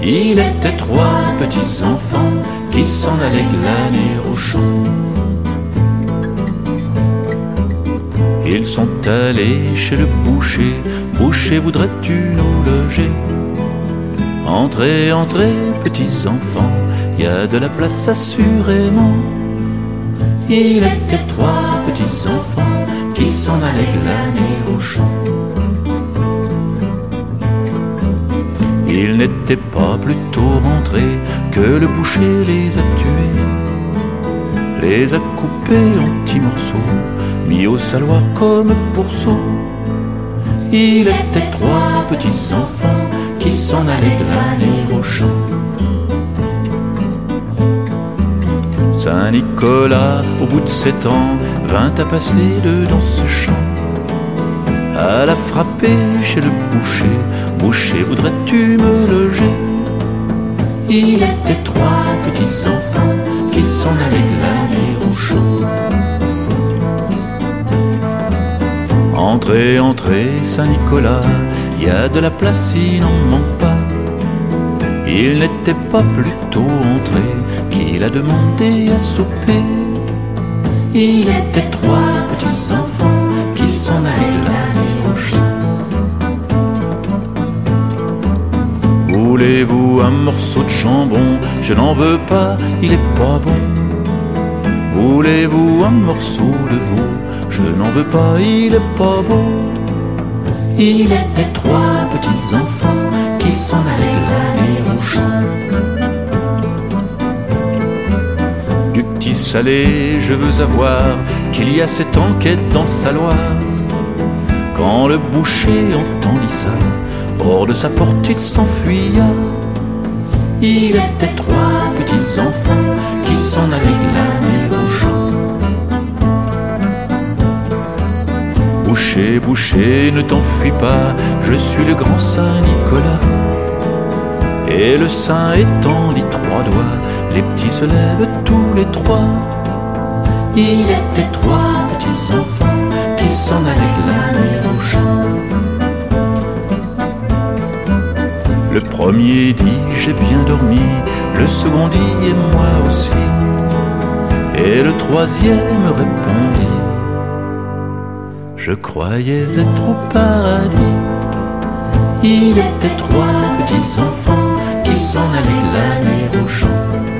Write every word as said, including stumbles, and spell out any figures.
Il était trois petits enfants qui s'en allaient glaner au champ. Ils sont allés chez le boucher. Boucher, voudrais-tu nous loger? Entrez, entrez, petits enfants, y a de la place assurément. Il était trois petits enfants qui s'en allaient glaner au champ. Ils n'étaient pas plus tôt rentrés que le boucher les a tués, les a coupés en petits morceaux, mis au saloir comme pourceaux. Il était trois petits enfants qui s'en allaient glaner au champ. Saint-Nicolas, au bout de sept ans, vint à passer dedans ce champ. À la frapper chez le boucher. Boucher, voudrais-tu me loger? Il était trois petits enfants qui s'en allaient glaner au champ. Entrez, entrez, Saint-Nicolas, y a de la place, il n'en manque pas. Il n'était pas plus tôt entré qu'il a demandé à souper. Il était trois petits enfants qui s'en allaient glaner au champ. Voulez-vous un morceau de jambon? Je n'en veux pas, il est pas bon. Voulez-vous un morceau de veau? Je n'en veux pas, il est pas beau. Il était trois petits enfants qui s'en allaient glaner au champ. Du petit salé, je veux avoir qu'il y a cette enquête dans le saloir. Quand le boucher entendit ça, hors de sa porte il s'enfuya. Il était trois petits enfants qui s'en allaient glaner au champ. Boucher, boucher, ne t'enfuis pas, je suis le grand Saint-Nicolas. Et le saint étendit trois doigts, les petits se lèvent tous les trois. Il était trois petits enfants qui s'en allaient glaner au champ. Le premier dit j'ai bien dormi, le second dit et moi aussi. Et le troisième répondit je croyais être au paradis. Il était trois petits enfants qui s'en allaient glaner au champ.